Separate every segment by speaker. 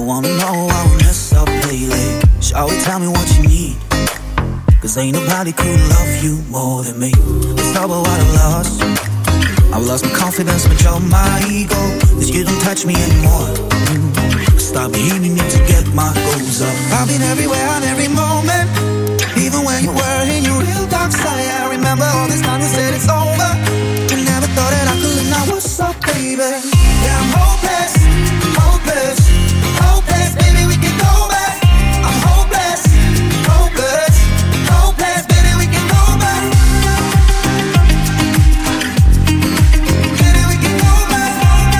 Speaker 1: wanna know how we mess up lately. Shall we tell me what you need? Cause ain't nobody could love you more than me. Let's talk about what I lost. I've lost my confidence, my job, my ego. Cause you don't touch me anymore. Stop needing it to get my goals up. I've been everywhere on every moment. Even when you were in your real dark side. I remember all this time you said it's over. You never thought that I could live. Now what's up, baby? Yeah, I'm hopeless, hopeless, hopeless. Baby, we can go back. I'm hopeless, hopeless, hopeless. Baby, we can go back. Baby, we can go back.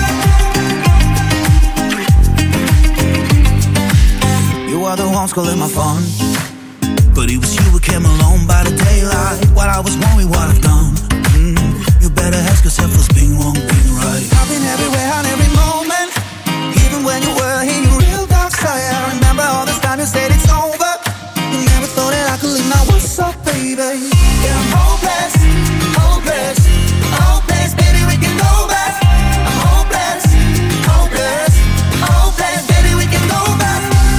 Speaker 1: You are the ones calling my phone, but it was you who came along by the daylight. While I was wondering what I've done. You better ask yourself what's been wrong, been right. I've been everywhere on every moment. Even when you were in your real dark side. I remember all this time you said it's over. You never thought that I could leave. Now what's up, baby? Yeah, I'm hopeless, hopeless, hopeless. Baby, we can go back. I'm hopeless, hopeless, hopeless. Baby, we can go back.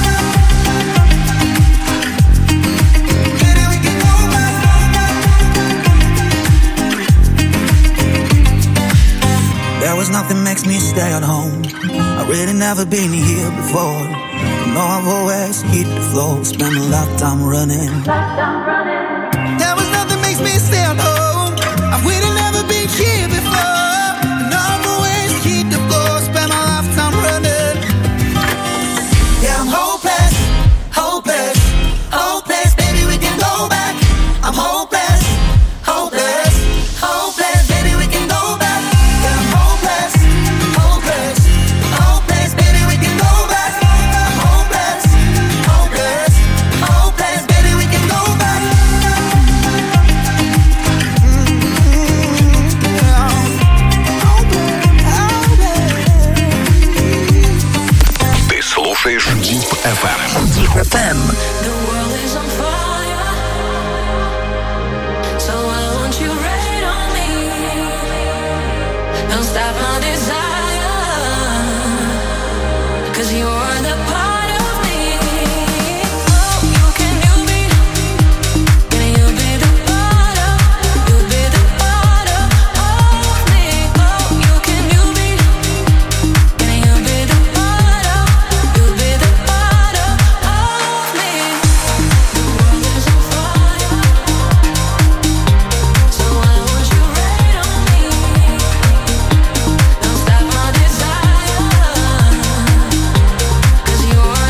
Speaker 1: There was nothing makes me stay at home. I really never been here before. You know I've always hit the floor. Spent a lifetime running. There was nothing makes me stay at home. I've really never been here before. You know I've always hit the floor. Spent my lifetime running. Yeah, I'm hopeless, hopeless, hopeless. Baby, we can go back. I'm hopeless, hopeless, hopeless. Baby, we can go back.
Speaker 2: Deep FM.
Speaker 3: Deep FM.
Speaker 4: The world is on fire, so I want you right on me. Don't stop my desire, 'cause you're the part of me. Oh, you can you be, can you be the part of, you be the part of me. Oh, you can you be, can you be the part of, you be the part of me. The world is on fire, so I want you right on me. Don't stop my desire, 'cause you're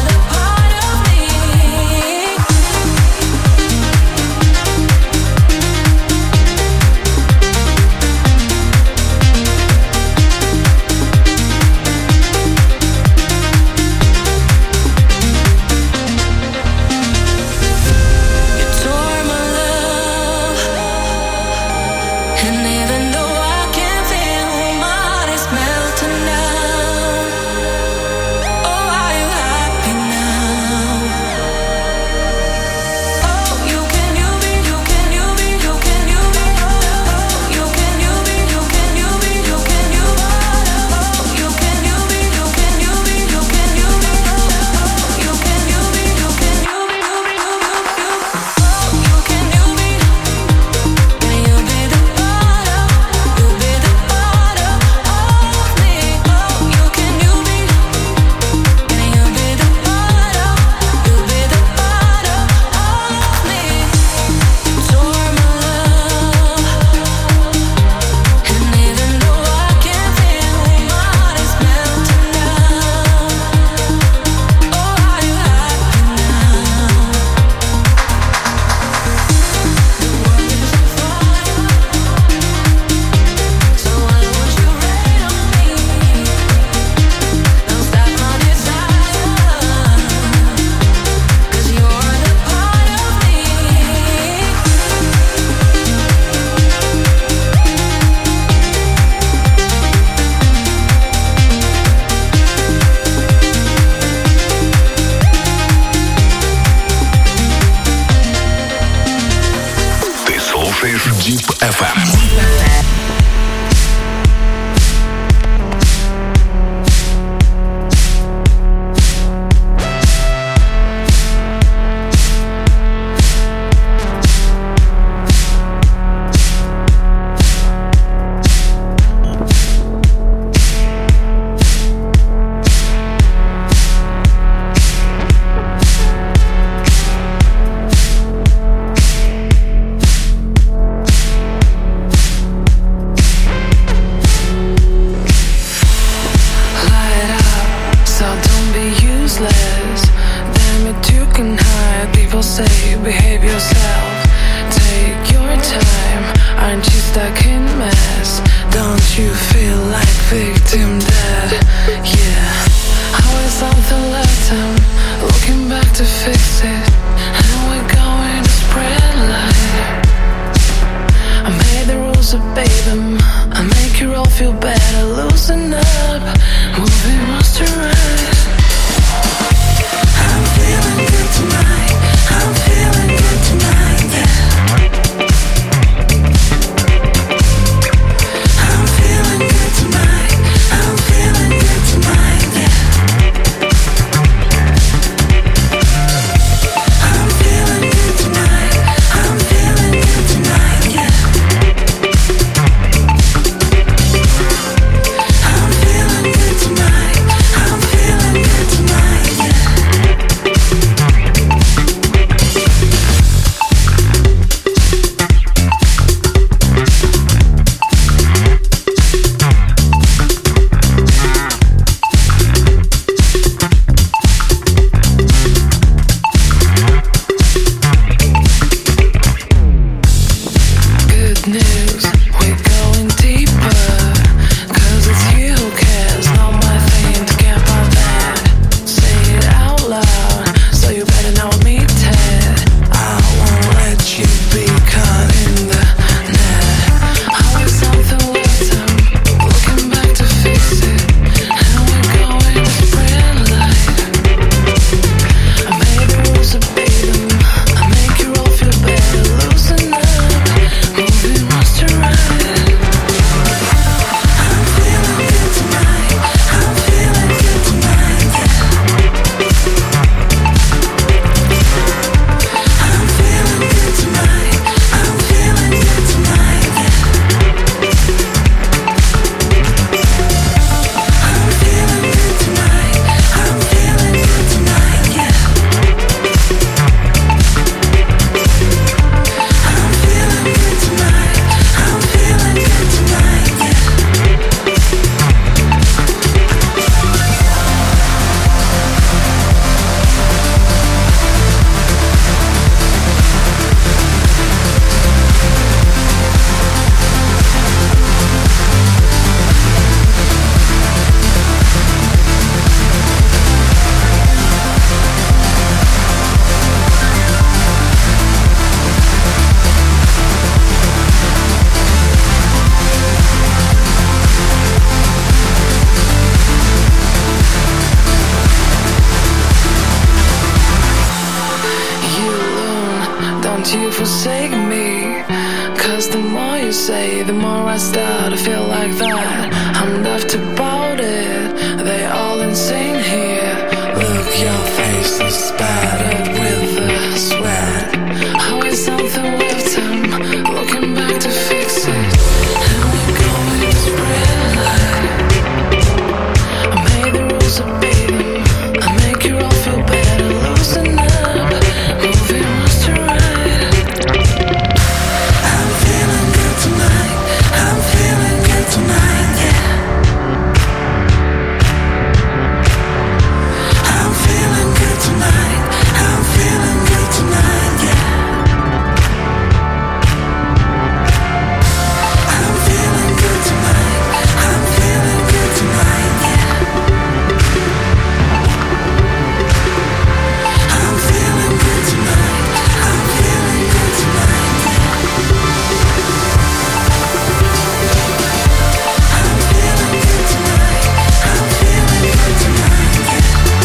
Speaker 3: don't you forsake me. Cause the more you say, the more I start to feel like that. I'm daft about it, they all insane here. Look, your face is spattered with the sweat. Always something with them, looking back to fix it. And we're going to spread light. I made the rules obey them. I make you all feel better, loosen up. Moving wants to ride. I'm feeling good tonight. I'm feeling good tonight, yeah. I'm feeling good tonight. I'm feeling good tonight, yeah. I'm feeling good tonight. I'm feeling good tonight, yeah. I'm feeling good tonight. I'm feeling good tonight, yeah. I'm feeling good tonight. I'm feeling good tonight, yeah.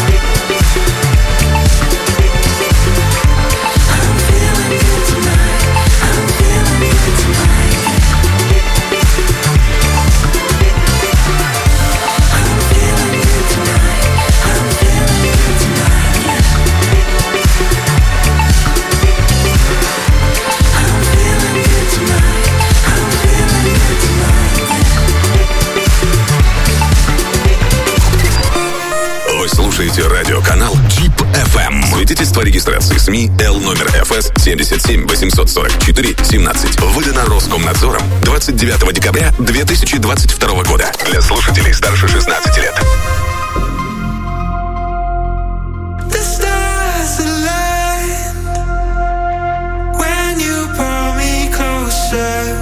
Speaker 3: I'm feeling good tonight. I'm feeling good tonight, yeah. I'm feeling good tonight. I'm feeling good tonight, yeah. I'm feeling good tonight. I'm feeling good tonight, yeah.
Speaker 2: Вы слушаете радиоканал Чип FM. Свидетельство о регистрации СМИ Л номер ФС 77 844 17. Выдано Роскомнадзором 29 декабря 2022 года. Для слушателей старше 16 лет.
Speaker 1: The stars align when you pull me closer.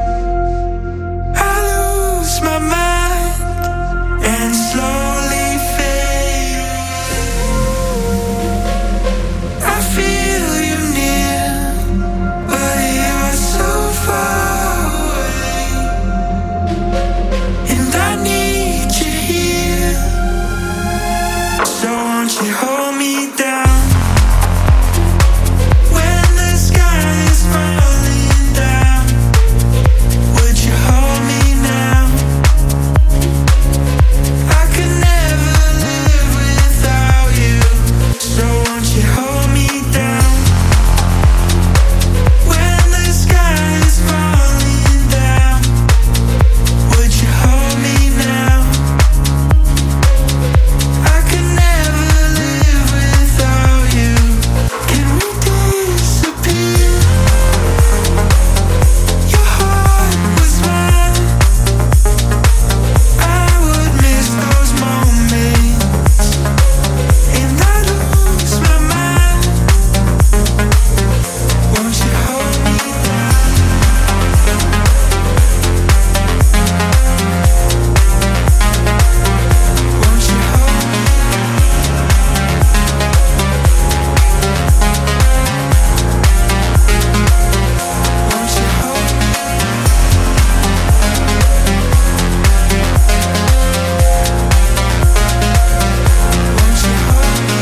Speaker 1: I lose my mind and slowly fade. I feel you near, but you're so far away, and I need you here. So won't you hold me down when the sky is falling down? Would you hold me now? I could never live without you. So won't you hold me down when the sky is falling down? Would you hold me now? I could never live without you. Can we disappear? Your heart was mine. I would miss those moments, and I lose my mind. Won't you hold me down? Won't you hold me? Won't you hold me? Won't you hold me?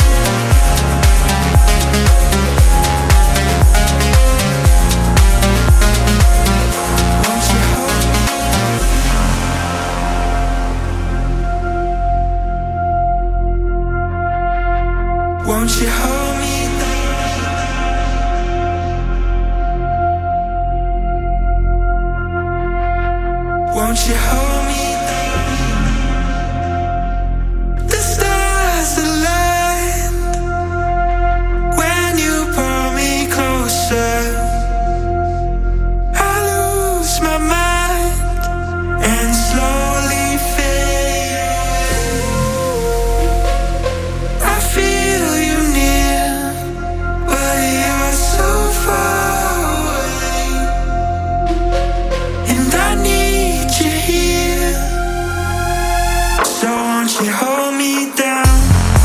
Speaker 1: Won't you hold me? Won't you hold me? Won't you hold me? The stars align when you pull me closer. I lose my mind and slowly fade. I feel you near, but you're so far away, and I need you here. So won't you hold me down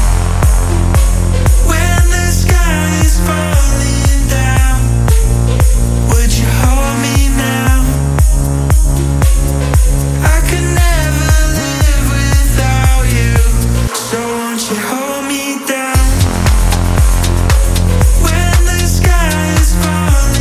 Speaker 1: when the sky is falling down? Would you hold me now? I could never live without you. So won't you hold me down when the sky is falling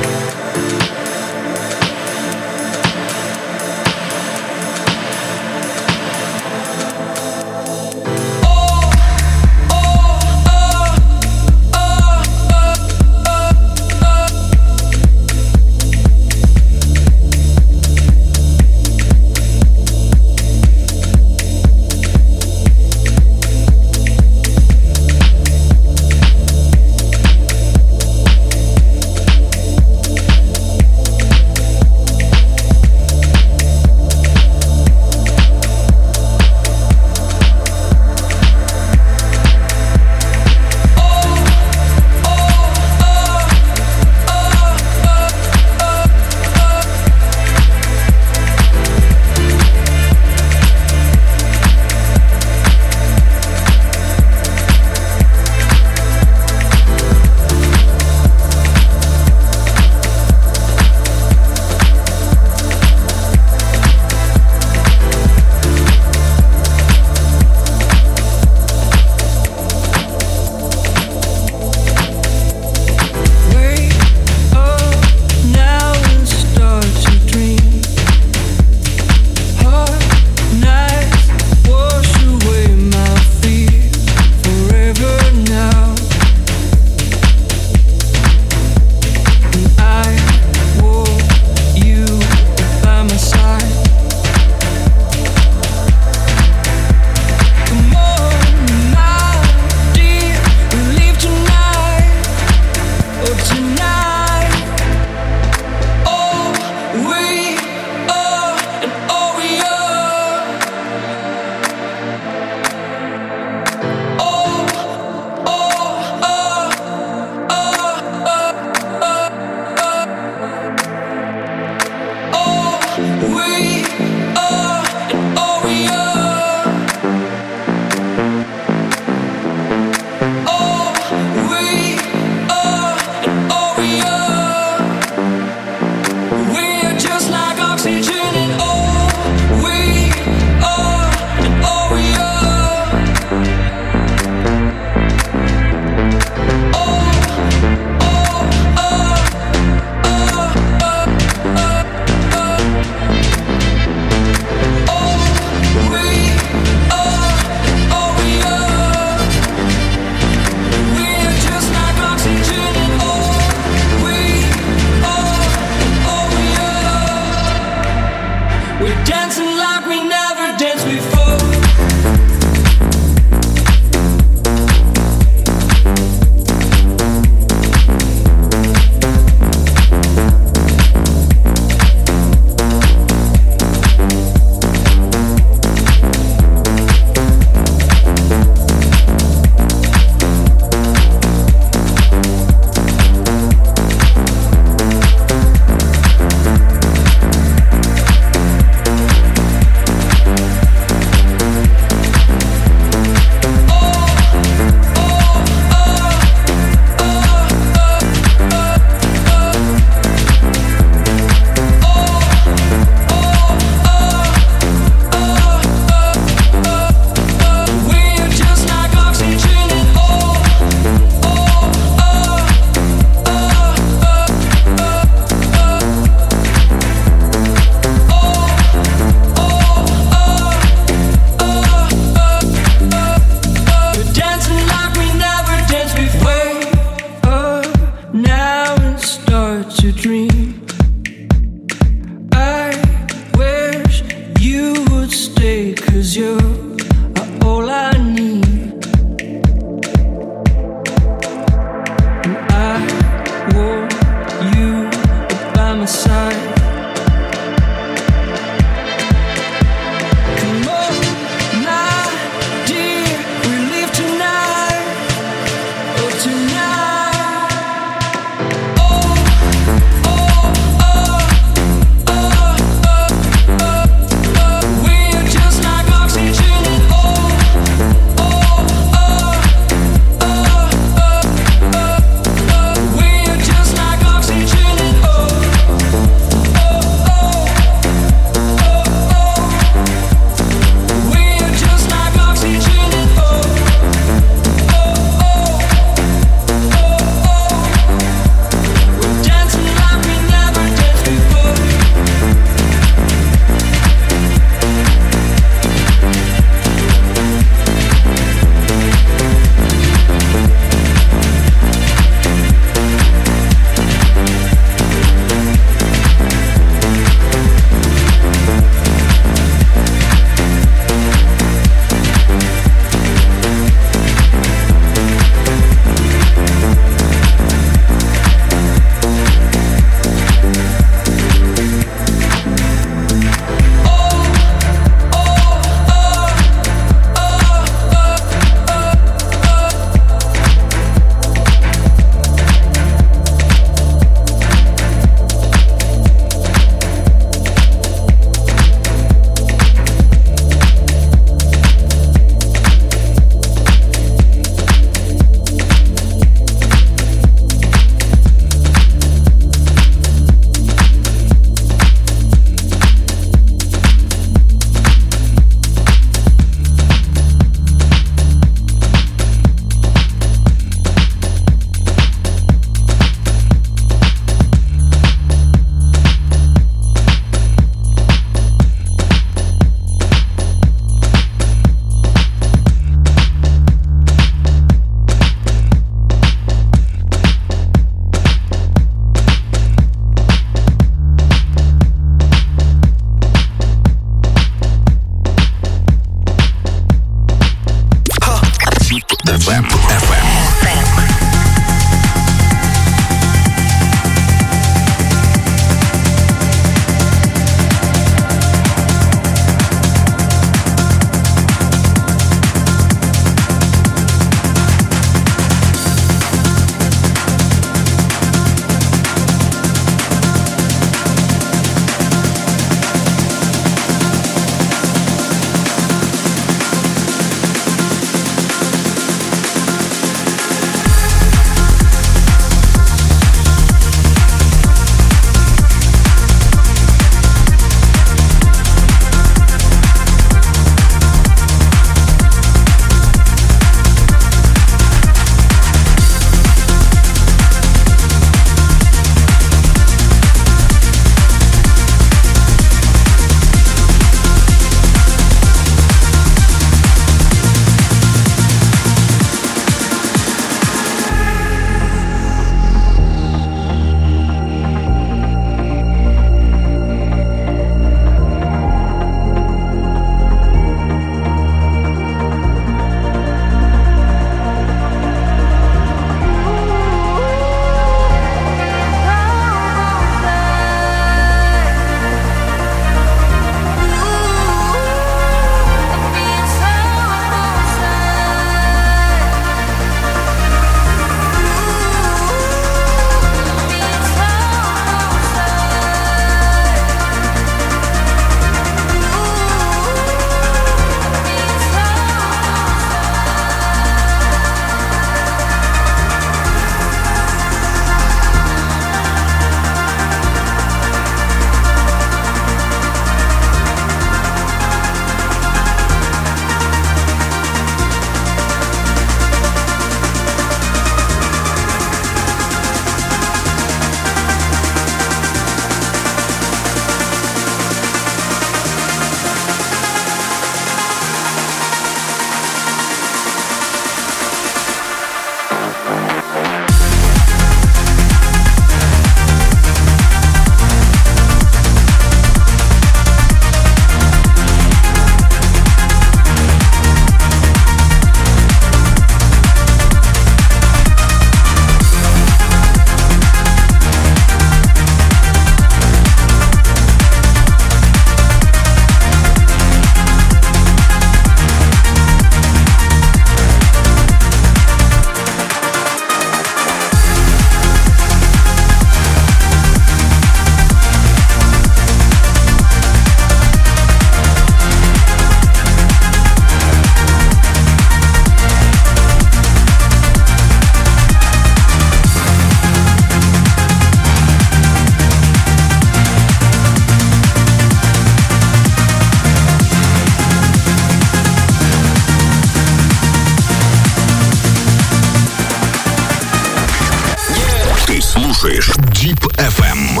Speaker 2: слушаешь Deep FM.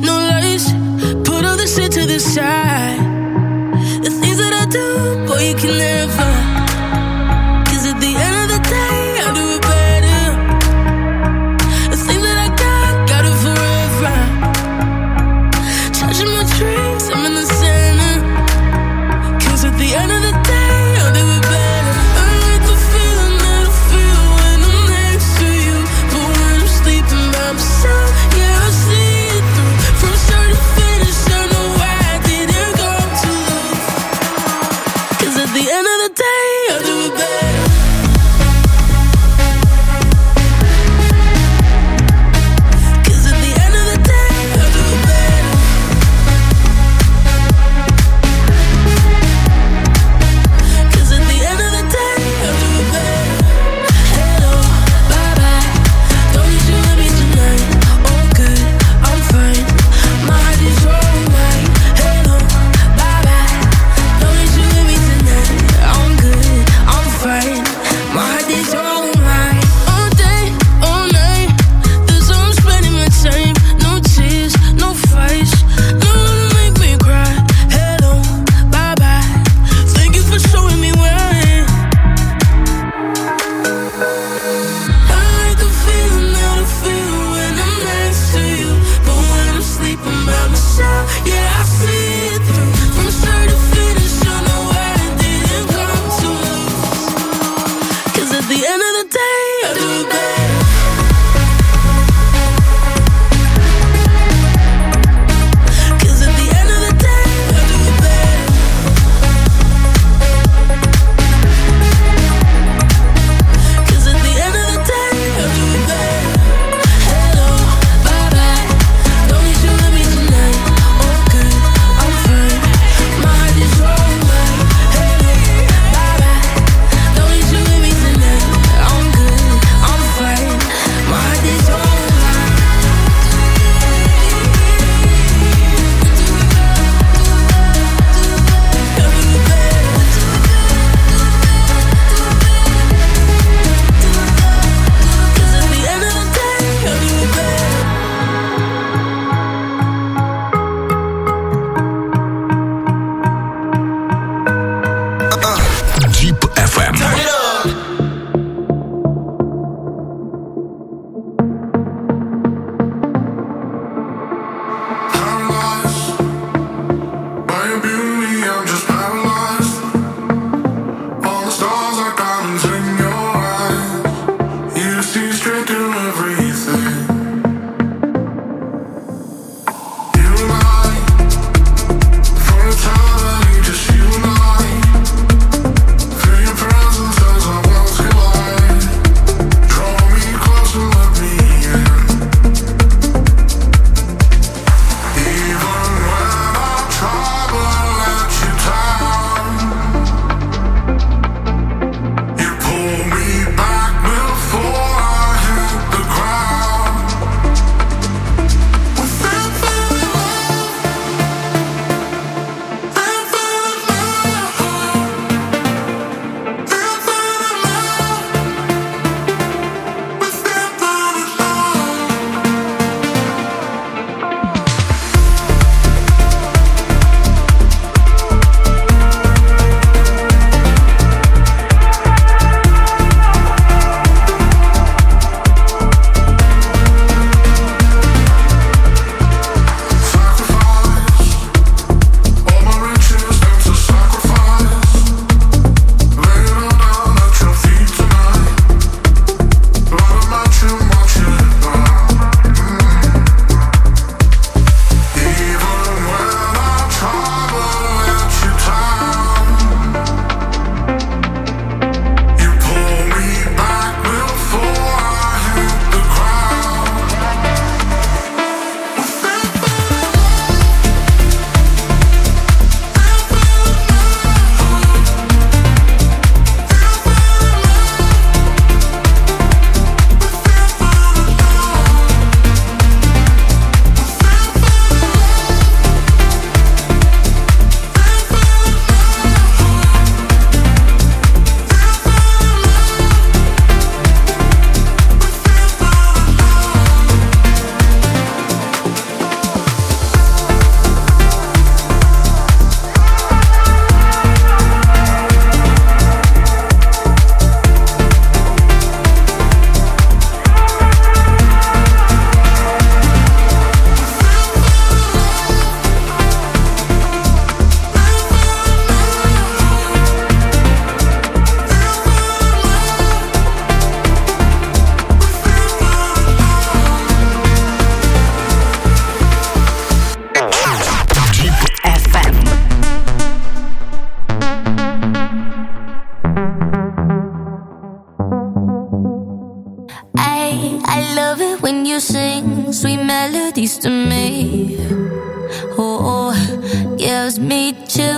Speaker 5: You can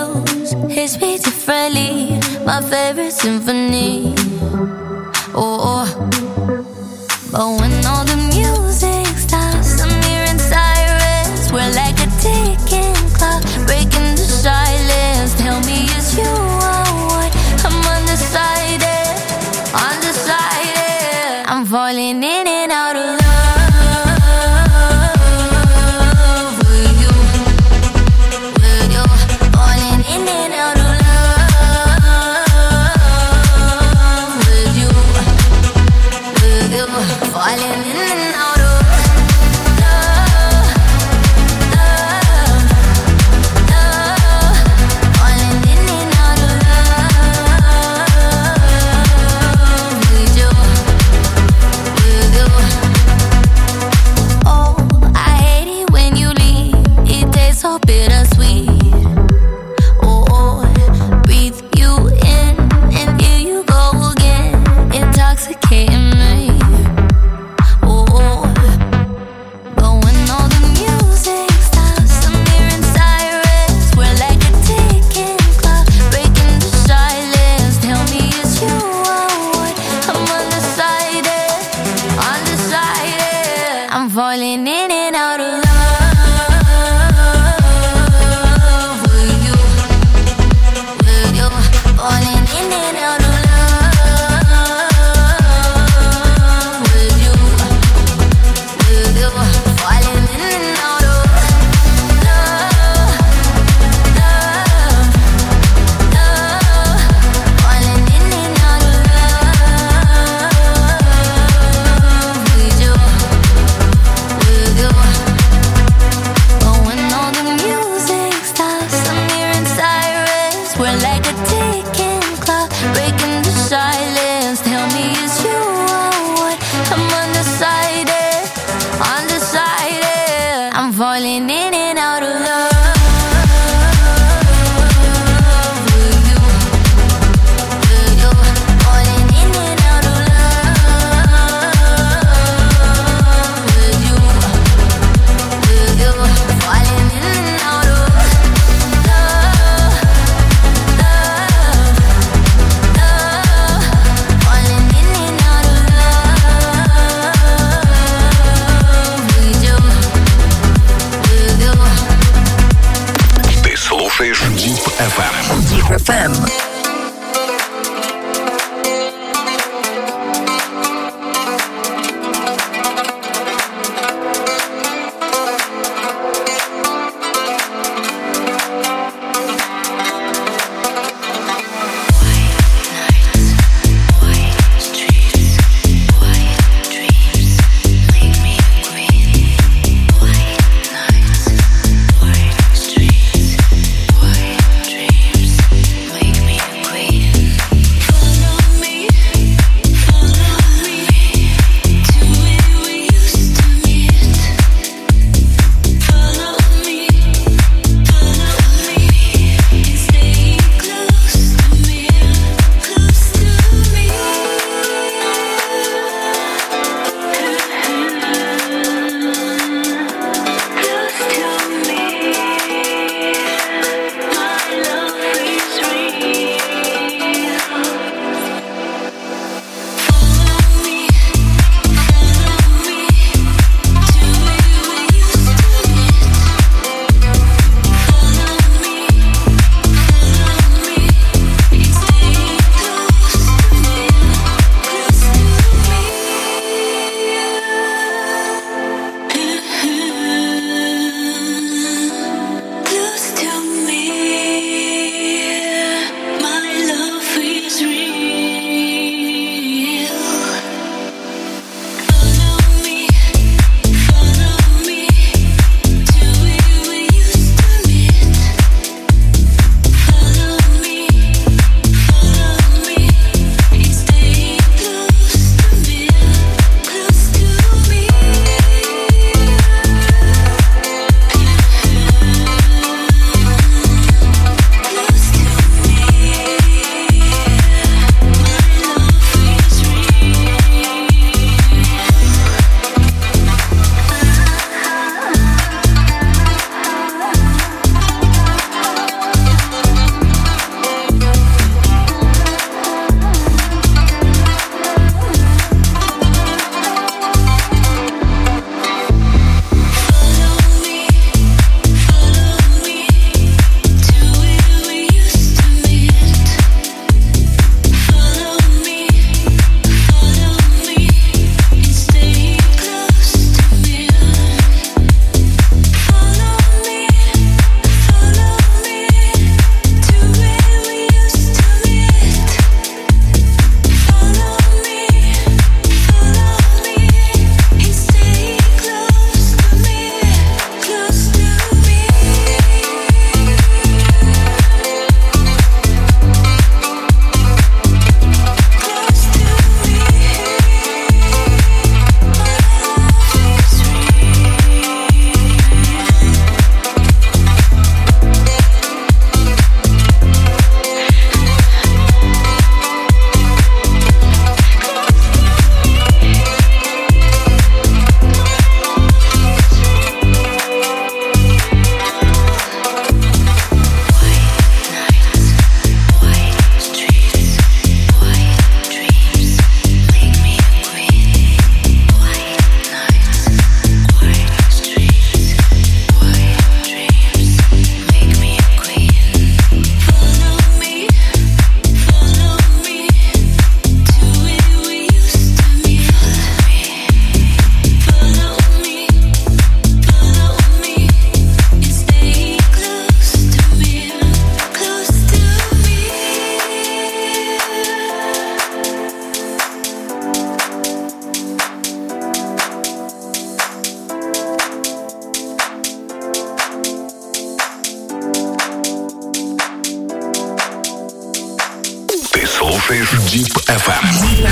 Speaker 5: blues hits me differently. My favorite symphony. Oh, but when all the music stops, I'm hearing sirens. We're like a ticking clock, breaking the silence. Tell me it's you I want. I'm undecided, undecided. I'm falling in and out of love. Falling in and out of love, love, love. Falling in and out of love with you, with you. Oh, I hate it when you leave. It tastes so bittersweet. Oh, breathe you in and here you go again, intoxicating me. Falling in and out of love with you, with you. Falling in and out of love with you, with you. Falling in and out of love, love, love. Falling in and out of love with you. But when all the music stops, I'm hearing sirens. We're like a ticking clock, breaking the silence. Tell me it's you I want. I'm undecided, undecided. I'm falling in and out of love.
Speaker 2: Deep FM.
Speaker 6: Deep FM.
Speaker 5: Make me
Speaker 2: слушаешь Deep FM.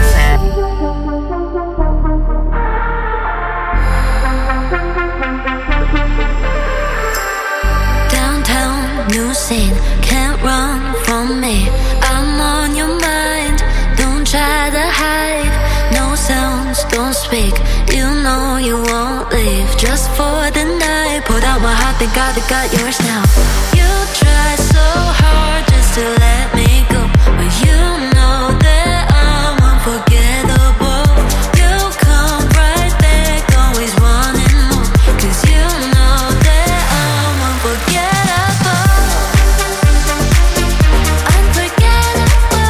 Speaker 5: Downtown, new scene, can't run from me. I'm on your mind, don't try to hide. No sounds, don't speak, you know you won't leave. Just for the night, put out my heart, thank God I got yours now. You try so hard just to let me go, but you know that I'm unforgettable. You come right back, always wanting more, 'cause you know that I'm unforgettable. Unforgettable.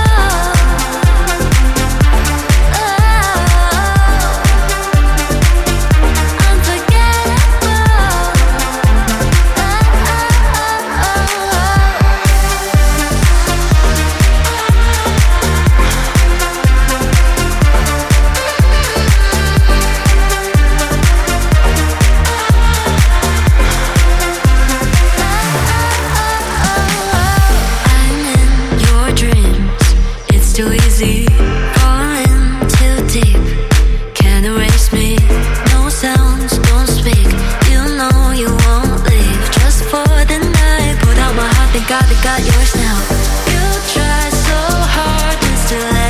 Speaker 5: Too easy, falling too deep. Can't erase me. No sounds, don't speak. You know you won't leave. Just for the night, put out my heart, thank God I got yours now. You try so hard just to let